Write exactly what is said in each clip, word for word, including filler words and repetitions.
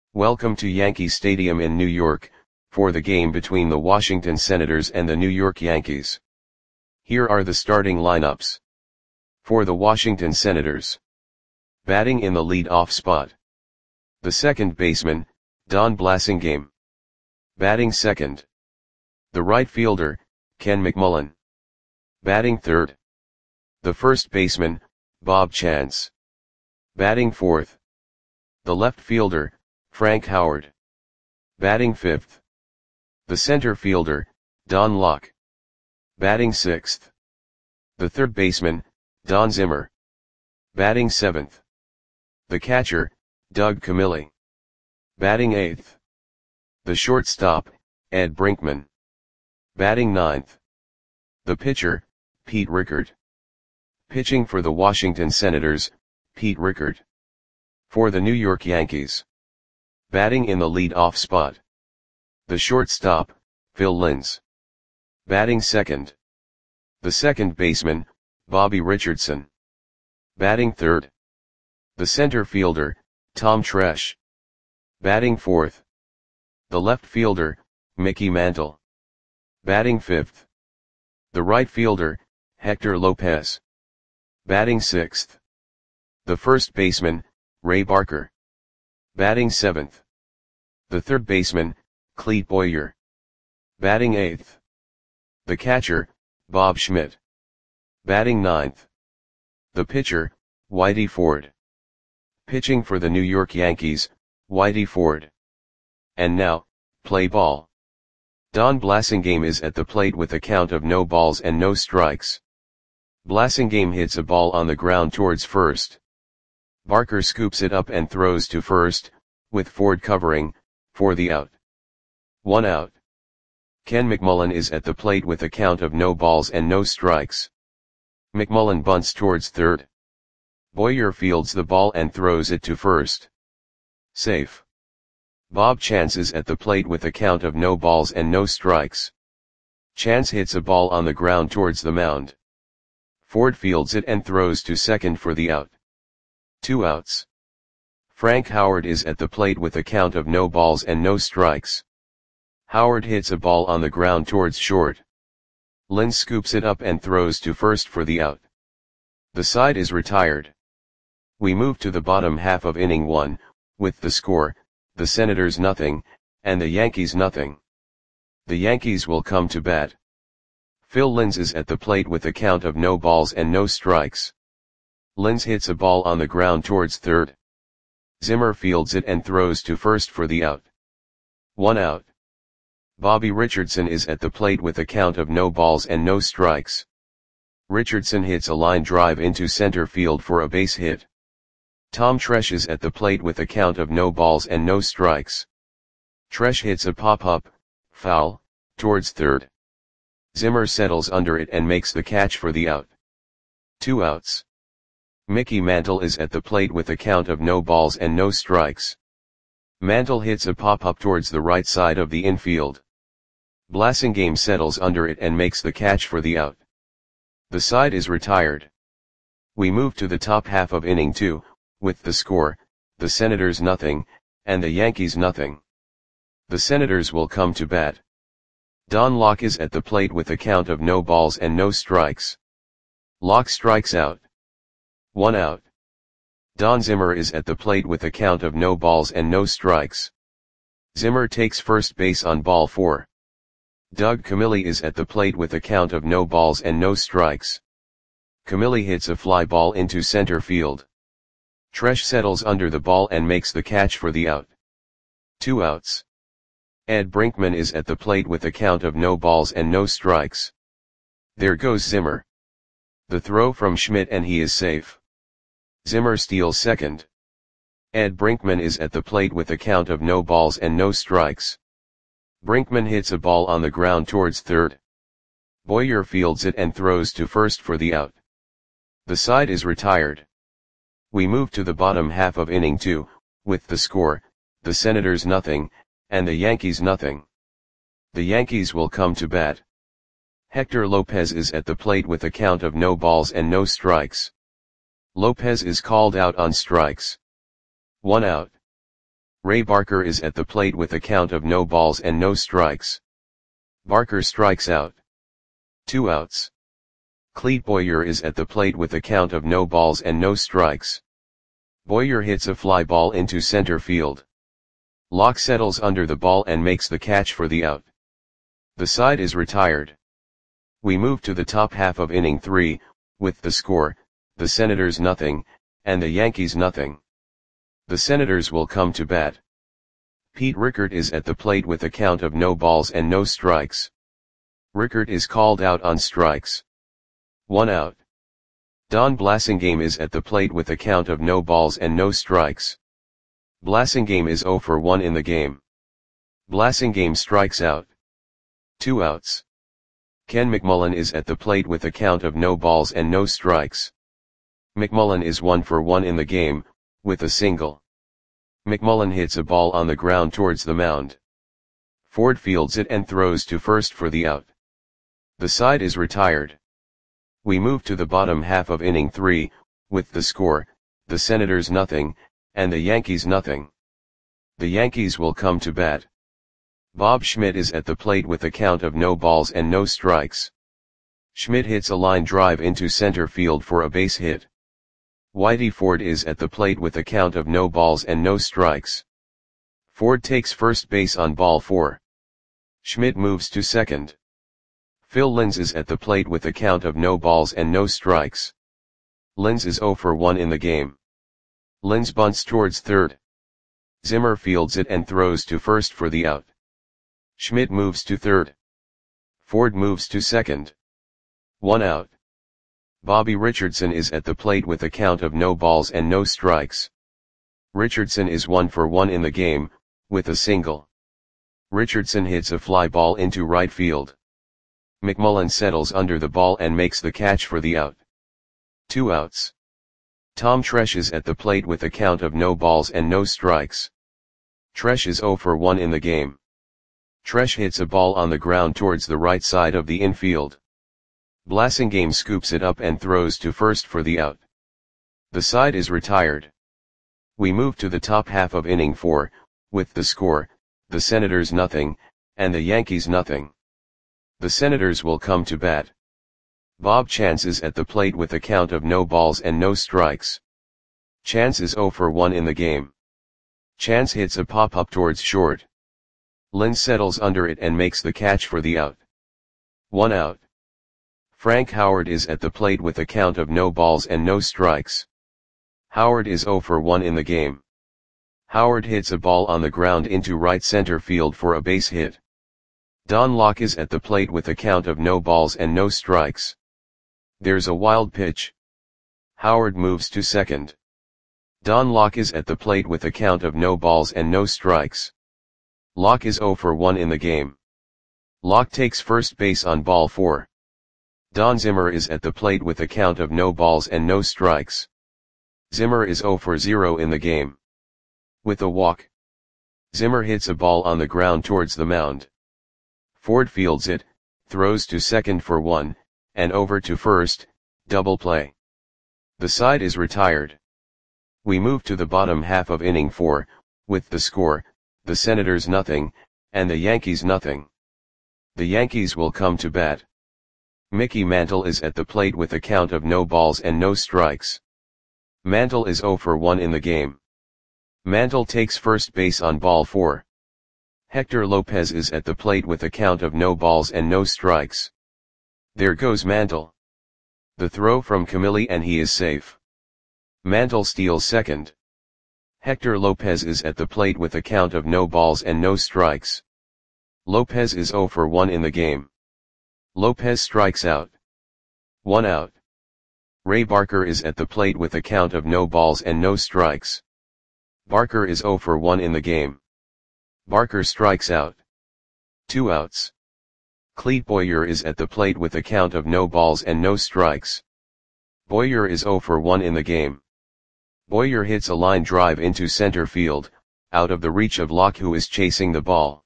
Welcome to Yankee Stadium in New York, for the game between the Washington Senators and the New York Yankees. Here are the starting lineups. For the Washington Senators. Batting in the lead-off spot. The second baseman, Don Blasingame. Batting second. The right fielder, Ken McMullen. Batting third. The first baseman, Bob Chance. Batting fourth. The left fielder, Frank Howard. Batting fifth. The center fielder, Don Locke. Batting sixth. The third baseman, Don Zimmer. Batting seventh. The catcher, Doug Camilli. Batting eighth. The shortstop, Ed Brinkman. Batting ninth. The pitcher, Pete Rickard. Pitching for the Washington Senators, Pete Rickard. For the New York Yankees. Batting in the lead-off spot. The shortstop, Phil Linz. Batting second. The second baseman, Bobby Richardson. Batting third. The center fielder, Tom Tresh. Batting fourth. The left fielder, Mickey Mantle. Batting fifth. The right fielder, Hector Lopez. Batting sixth. The first baseman, Ray Barker. Batting seventh. The third baseman, Clete Boyer. Batting eighth. The catcher, Bob Schmidt. Batting ninth. The pitcher, Whitey Ford. Pitching for the New York Yankees, Whitey Ford. And now, play ball. Don Blasingame is at the plate with a count of no balls and no strikes. Blasingame hits a ball on the ground towards first. Barker scoops it up and throws to first, with Ford covering, for the out. One out. Ken McMullen is at the plate with a count of no balls and no strikes. McMullen bunts towards third. Boyer fields the ball and throws it to first. Safe. Bob Chance is at the plate with a count of no balls and no strikes. Chance hits a ball on the ground towards the mound. Ford fields it and throws to second for the out. Two outs. Frank Howard is at the plate with a count of no balls and no strikes. Howard hits a ball on the ground towards short. Linz scoops it up and throws to first for the out. The side is retired. We move to the bottom half of inning one, with the score, the Senators nothing, and the Yankees nothing. The Yankees will come to bat. Phil Linz is at the plate with a count of no balls and no strikes. Linz hits a ball on the ground towards third. Zimmer fields it and throws to first for the out. One out. Bobby Richardson is at the plate with a count of no balls and no strikes. Richardson hits a line drive into center field for a base hit. Tom Tresh is at the plate with a count of no balls and no strikes. Tresh hits a pop-up, foul, towards third. Zimmer settles under it and makes the catch for the out. Two outs. Mickey Mantle is at the plate with a count of no balls and no strikes. Mantle hits a pop-up towards the right side of the infield. Blasingame settles under it and makes the catch for the out. The side is retired. We move to the top half of inning two, with the score, the Senators nothing, and the Yankees nothing. The Senators will come to bat. Don Locke is at the plate with a count of no balls and no strikes. Locke strikes out. One out. Don Zimmer is at the plate with a count of no balls and no strikes. Zimmer takes first base on ball four. Doug Camilli is at the plate with a count of no balls and no strikes. Camilli hits a fly ball into center field. Tresh settles under the ball and makes the catch for the out. Two outs. Ed Brinkman is at the plate with a count of no balls and no strikes. There goes Zimmer. The throw from Schmidt and he is safe. Zimmer steals second. Ed Brinkman is at the plate with a count of no balls and no strikes. Brinkman hits a ball on the ground towards third. Boyer fields it and throws to first for the out. The side is retired. We move to the bottom half of inning two, with the score, the Senators nothing, and the Yankees nothing. The Yankees will come to bat. Hector Lopez is at the plate with a count of no balls and no strikes. Lopez is called out on strikes. One out. Ray Barker is at the plate with a count of no balls and no strikes. Barker strikes out. Two outs. Clete Boyer is at the plate with a count of no balls and no strikes. Boyer hits a fly ball into center field. Locke settles under the ball and makes the catch for the out. The side is retired. We move to the top half of inning three, with the score, the Senators nothing, and the Yankees nothing. The Senators will come to bat. Pete Rickert is at the plate with a count of no balls and no strikes. Rickert is called out on strikes. One out. Don Blasingame is at the plate with a count of no balls and no strikes. Blasingame is oh for one in the game. Blasingame strikes out. Two outs. Ken McMullen is at the plate with a count of no balls and no strikes. McMullen is one for one in the game, with a single. McMullen hits a ball on the ground towards the mound. Ford fields it and throws to first for the out. The side is retired. We move to the bottom half of inning three, with the score, the Senators nothing, and the Yankees nothing. The Yankees will come to bat. Bob Schmidt is at the plate with a count of no balls and no strikes. Schmidt hits a line drive into center field for a base hit. Whitey Ford is at the plate with a count of no balls and no strikes. Ford takes first base on ball four. Schmidt moves to second. Phil Linz is at the plate with a count of no balls and no strikes. Linz is oh for one in the game. Linz bunts towards third. Zimmer fields it and throws to first for the out. Schmidt moves to third. Ford moves to second. One out. Bobby Richardson is at the plate with a count of no balls and no strikes. Richardson is one for one in the game, with a single. Richardson hits a fly ball into right field. McMullen settles under the ball and makes the catch for the out. Two outs. Tom Tresh is at the plate with a count of no balls and no strikes. Tresh is oh for one in the game. Tresh hits a ball on the ground towards the right side of the infield. Blasingame scoops it up and throws to first for the out. The side is retired. We move to the top half of inning four, with the score, the Senators nothing, and the Yankees nothing. The Senators will come to bat. Bob Chance is at the plate with a count of no balls and no strikes. Chance is oh for one in the game. Chance hits a pop-up towards short. Linz settles under it and makes the catch for the out. One out. Frank Howard is at the plate with a count of no balls and no strikes. Howard is oh for one in the game. Howard hits a ball on the ground into right center field for a base hit. Don Locke is at the plate with a count of no balls and no strikes. There's a wild pitch. Howard moves to second. Don Locke is at the plate with a count of no balls and no strikes. Locke is oh for one in the game. Locke takes first base on ball four. Don Zimmer is at the plate with a count of no balls and no strikes. Zimmer is oh for zero in the game. With a walk. Zimmer hits a ball on the ground towards the mound. Ford fields it, throws to second for one, and over to first, double play. The side is retired. We move to the bottom half of inning four, with the score, the Senators nothing, and the Yankees nothing. The Yankees will come to bat. Mickey Mantle is at the plate with a count of no balls and no strikes. Mantle is oh for one in the game. Mantle takes first base on ball four. Hector Lopez is at the plate with a count of no balls and no strikes. There goes Mantle. The throw from Camilli and he is safe. Mantle steals second. Hector Lopez is at the plate with a count of no balls and no strikes. Lopez is oh for one in the game. Lopez strikes out. One out. Ray Barker is at the plate with a count of no balls and no strikes. Barker is oh for one in the game. Barker strikes out. Two outs. Clete Boyer is at the plate with a count of no balls and no strikes. Boyer is oh for one in the game. Boyer hits a line drive into center field, out of the reach of Locke who is chasing the ball.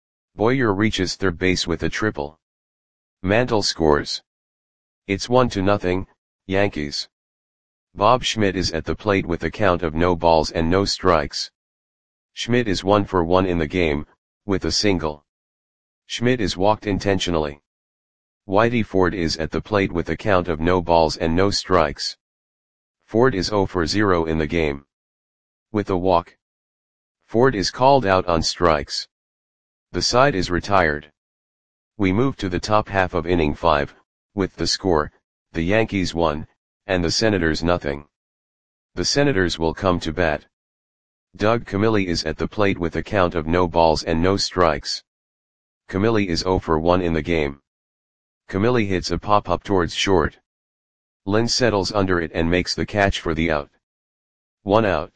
Boyer reaches third base with a triple. Mantle scores. It's one to nothing, Yankees. Bob Schmidt is at the plate with a count of no balls and no strikes. Schmidt is one for one in the game, with a single. Schmidt is walked intentionally. Whitey Ford is at the plate with a count of no balls and no strikes. Ford is zero for zero in the game. With a walk. Ford is called out on strikes. The side is retired. We move to the top half of inning five, with the score, the Yankees one, and the Senators nothing. The Senators will come to bat. Doug Camilli is at the plate with a count of no balls and no strikes. Camilli is zero for one in the game. Camilli hits a pop-up towards short. Lynn settles under it and makes the catch for the out. One out.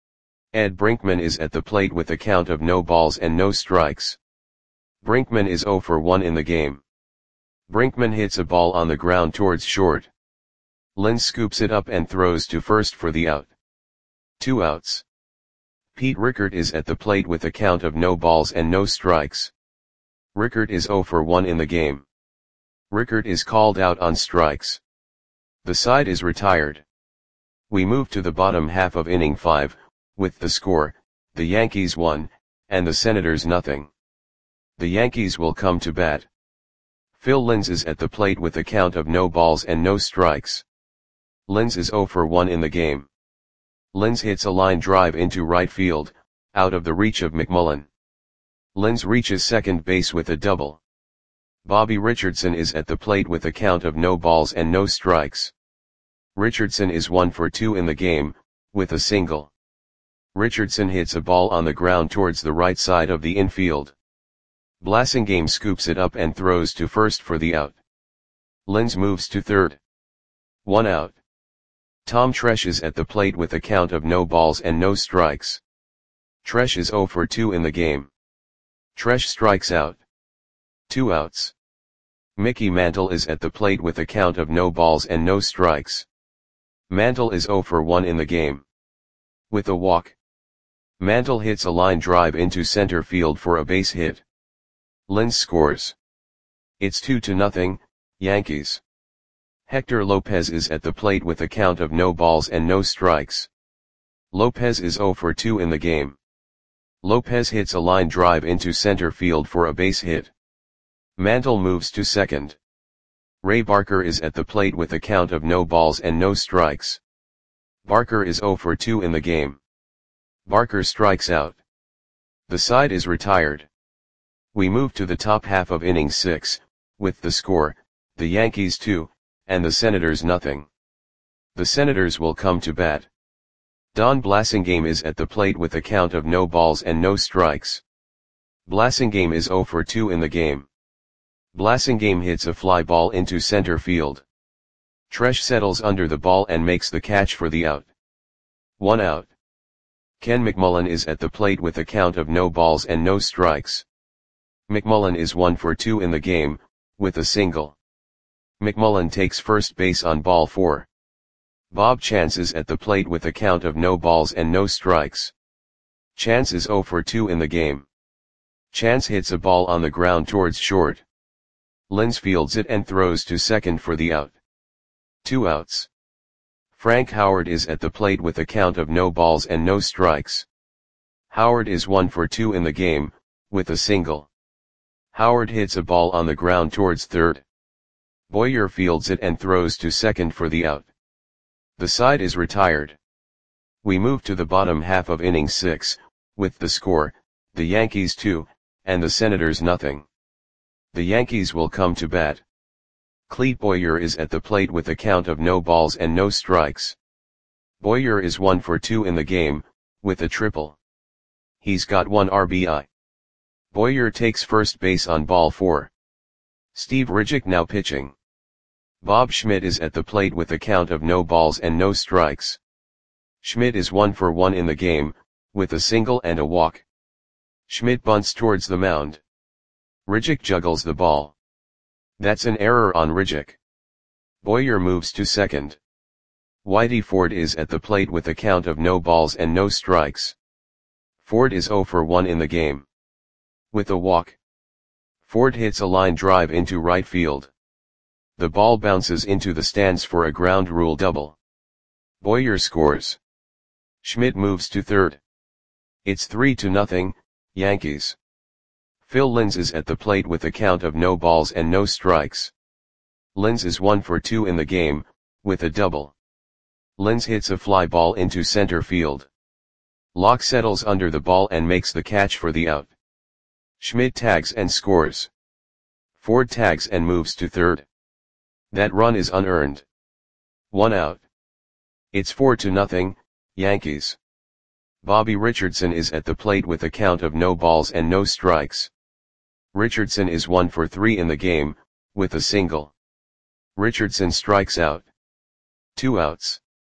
Ed Brinkman is at the plate with a count of no balls and no strikes. Brinkman is zero for one in the game. Brinkman hits a ball on the ground towards short. Lynn scoops it up and throws to first for the out. Two outs. Pete Rickert is at the plate with a count of no balls and no strikes. Rickert is zero for one in the game. Rickert is called out on strikes. The side is retired. We move to the bottom half of inning five, with the score, the Yankees one, and the Senators nothing. The Yankees will come to bat. Phil Linz is at the plate with a count of no balls and no strikes. Linz is zero for one in the game. Linz hits a line drive into right field, out of the reach of McMullen. Linz reaches second base with a double. Bobby Richardson is at the plate with a count of no balls and no strikes. Richardson is one for two in the game, with a single. Richardson hits a ball on the ground towards the right side of the infield. Blasingame scoops it up and throws to first for the out. Linz moves to third. One out. Tom Tresh is at the plate with a count of no balls and no strikes. Tresh is zero for two in the game. Tresh strikes out. Two outs. Mickey Mantle is at the plate with a count of no balls and no strikes. Mantle is zero for one in the game. With a walk. Mantle hits a line drive into center field for a base hit. Linz scores. It's two to nothing, Yankees. Hector Lopez is at the plate with a count of no balls and no strikes. Lopez is zero for two in the game. Lopez hits a line drive into center field for a base hit. Mantle moves to second. Ray Barker is at the plate with a count of no balls and no strikes. Barker is zero for two in the game. Barker strikes out. The side is retired. We move to the top half of inning six, with the score, the Yankees two, and the Senators nothing. The Senators will come to bat. Don Blasingame is at the plate with a count of no balls and no strikes. Blasingame is zero for two in the game. Blasingame hits a fly ball into center field. Tresh settles under the ball and makes the catch for the out. One out. Ken McMullen is at the plate with a count of no balls and no strikes. McMullen is one for two in the game, with a single. McMullen takes first base on ball four. Bob Chance is at the plate with a count of no balls and no strikes. Chance is zero for two in the game. Chance hits a ball on the ground towards short. Linz fields it and throws to second for the out. Two outs. Frank Howard is at the plate with a count of no balls and no strikes. Howard is one for two in the game, with a single. Howard hits a ball on the ground towards third. Boyer fields it and throws to second for the out. The side is retired. We move to the bottom half of inning six, with the score, the Yankees two, and the Senators nothing. The Yankees will come to bat. Clete Boyer is at the plate with a count of no balls and no strikes. Boyer is one for two in the game, with a triple. He's got one R B I. Boyer takes first base on ball four. Steve Ridgick now pitching. Bob Schmidt is at the plate with a count of no balls and no strikes. Schmidt is one for one in the game, with a single and a walk. Schmidt bunts towards the mound. Ridgick juggles the ball. That's an error on Ridgick. Boyer moves to second. Whitey Ford is at the plate with a count of no balls and no strikes. Ford is zero for one in the game. With a walk. Ford hits a line drive into right field. The ball bounces into the stands for a ground rule double. Boyer scores. Schmidt moves to third. It's three to nothing, Yankees. Phil Linz is at the plate with a count of no balls and no strikes. Linz is one for two in the game, with a double. Linz hits a fly ball into center field. Locke settles under the ball and makes the catch for the out. Schmidt tags and scores. Ford tags and moves to third. That run is unearned. One out. It's four to nothing, Yankees. Bobby Richardson is at the plate with a count of no balls and no strikes. Richardson is one for three in the game, with a single. Richardson strikes out. Two outs.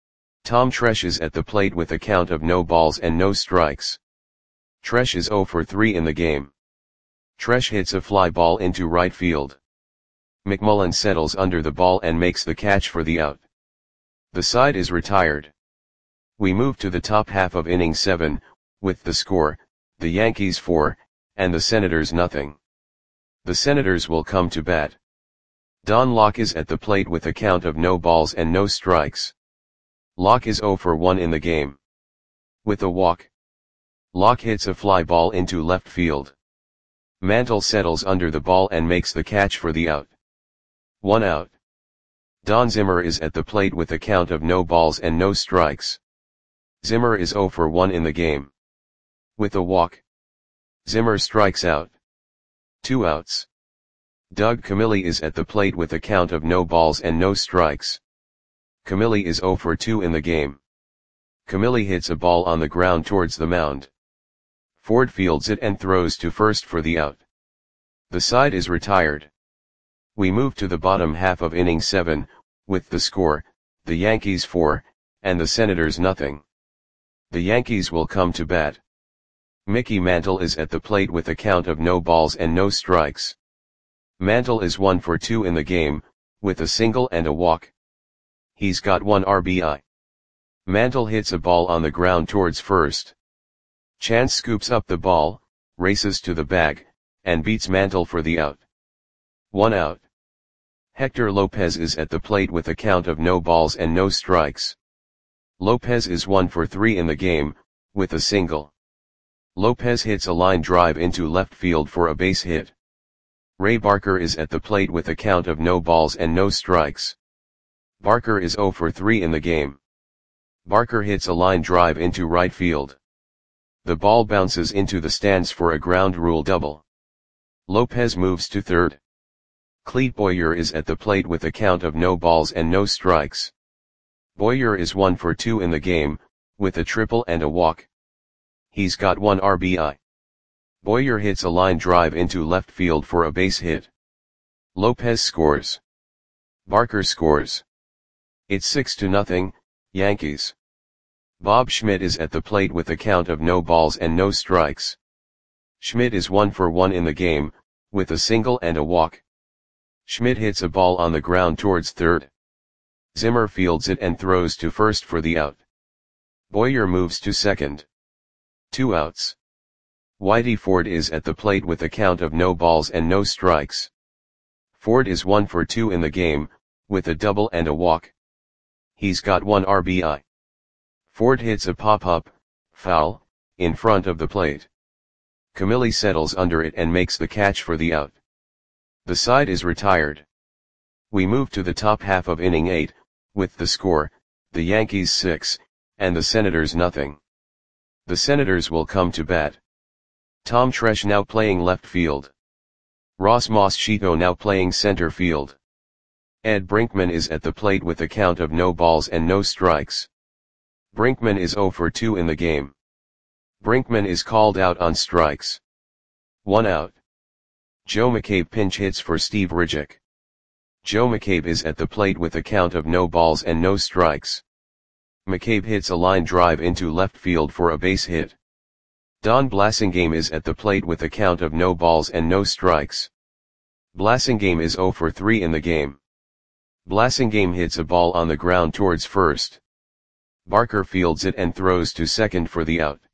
Tom Tresh is at the plate with a count of no balls and no strikes. Tresh is zero for three in the game. Tresh hits a fly ball into right field. McMullen settles under the ball and makes the catch for the out. The side is retired. We move to the top half of inning seven, with the score, the Yankees four, and the Senators nothing. The Senators will come to bat. Don Locke is at the plate with a count of no balls and no strikes. Locke is zero for one in the game. With a walk. Locke hits a fly ball into left field. Mantle settles under the ball and makes the catch for the out. One out. Don Zimmer is at the plate with a count of no balls and no strikes. Zimmer is zero for one in the game. With a walk. Zimmer strikes out. Two outs. Doug Camilli is at the plate with a count of no balls and no strikes. Camilli is zero for two in the game. Camilli hits a ball on the ground towards the mound. Ford fields it and throws to first for the out. The side is retired. We move to the bottom half of inning seven, with the score, the Yankees four, and the Senators nothing. The Yankees will come to bat. Mickey Mantle is at the plate with a count of no balls and no strikes. Mantle is one for two in the game, with a single and a walk. He's got one R B I. Mantle hits a ball on the ground towards first. Chance scoops up the ball, races to the bag, and beats Mantle for the out. One out. Hector Lopez is at the plate with a count of no balls and no strikes. Lopez is one for three in the game, with a single. Lopez hits a line drive into left field for a base hit. Ray Barker is at the plate with a count of no balls and no strikes. Barker is zero for three in the game. Barker hits a line drive into right field. The ball bounces into the stands for a ground rule double. Lopez moves to third. Clete Boyer is at the plate with a count of no balls and no strikes. Boyer is one for two in the game, with a triple and a walk. He's got one R B I. Boyer hits a line drive into left field for a base hit. Lopez scores. Barker scores. It's six to nothing, Yankees. Bob Schmidt is at the plate with a count of no balls and no strikes. Schmidt is one for one in the game, with a single and a walk. Schmidt hits a ball on the ground towards third. Zimmer fields it and throws to first for the out. Boyer moves to second. Two outs. Whitey Ford is at the plate with a count of no balls and no strikes. Ford is one for two in the game, with a double and a walk. He's got one R B I. Ford hits a pop-up, foul, in front of the plate. Camilli settles under it and makes the catch for the out. The side is retired. We move to the top half of inning eight, with the score, the Yankees six, and the Senators nothing. The Senators will come to bat. Tom Tresh now playing left field. Ross Moschito now playing center field. Ed Brinkman is at the plate with a count of no balls and no strikes. Brinkman is zero for two in the game. Brinkman is called out on strikes. One out. Joe McCabe pinch hits for Steve Ridgick. Joe McCabe is at the plate with a count of no balls and no strikes. McCabe hits a line drive into left field for a base hit. Don Blasingame is at the plate with a count of no balls and no strikes. Blasingame is zero for three in the game. Blasingame hits a ball on the ground towards first. Barker fields it and throws to second for the out.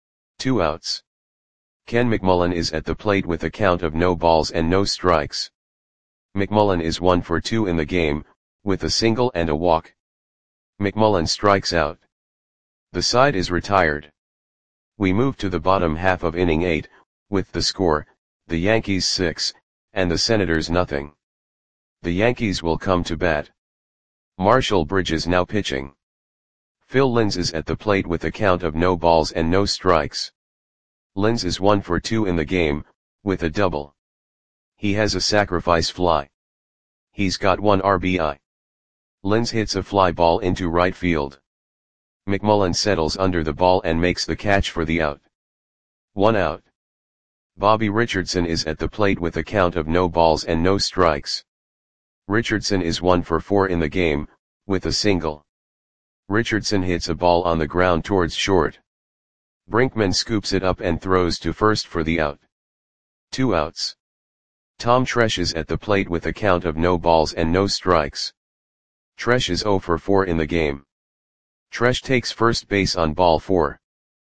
Two outs. Ken McMullen is at the plate with a count of no balls and no strikes. McMullen is one for two in the game, with a single and a walk. McMullen strikes out. The side is retired. We move to the bottom half of inning eight, with the score, the Yankees six, and the Senators nothing. The Yankees will come to bat. Marshall Bridges now pitching. Phil Linz is at the plate with a count of no balls and no strikes. Linz is one for two in the game, with a double. He has a sacrifice fly. He's got one R B I. Linz hits a fly ball into right field. McMullen settles under the ball and makes the catch for the out. One out. Bobby Richardson is at the plate with a count of no balls and no strikes. Richardson is one for four in the game, with a single. Richardson hits a ball on the ground towards short. Brinkman scoops it up and throws to first for the out. Two outs. Tom Tresh is at the plate with a count of no balls and no strikes. Tresh is zero for four in the game. Tresh takes first base on ball four.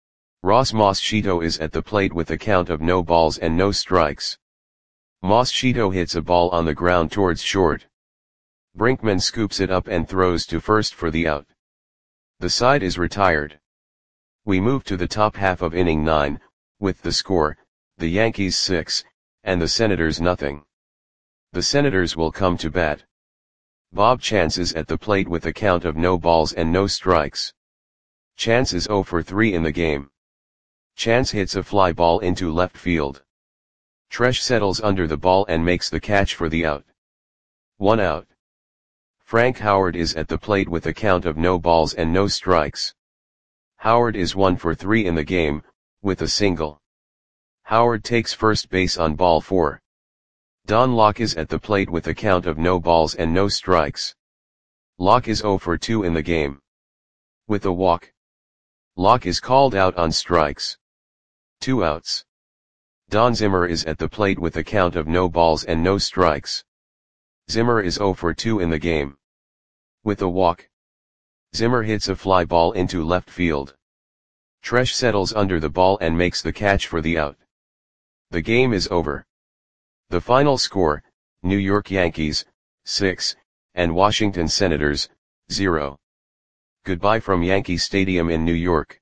Ross Moschito is at the plate with a count of no balls and no strikes. Moschito hits a ball on the ground towards short. Brinkman scoops it up and throws to first for the out. The side is retired. We move to the top half of inning nine, with the score, the Yankees six, and the Senators nothing. The Senators will come to bat. Bob Chance is at the plate with a count of no balls and no strikes. Chance is zero for three in the game. Chance hits a fly ball into left field. Tresh settles under the ball and makes the catch for the out. One out. Frank Howard is at the plate with a count of no balls and no strikes. Howard is one for three in the game, with a single. Howard takes first base on ball four. Don Locke is at the plate with a count of no balls and no strikes. Locke is zero for two in the game. With a walk. Locke is called out on strikes. Two outs. Don Zimmer is at the plate with a count of no balls and no strikes. Zimmer is zero for two in the game. With a walk. Zimmer hits a fly ball into left field. Tresh settles under the ball and makes the catch for the out. The game is over. The final score, New York Yankees, six, and Washington Senators, zero. Goodbye from Yankee Stadium in New York.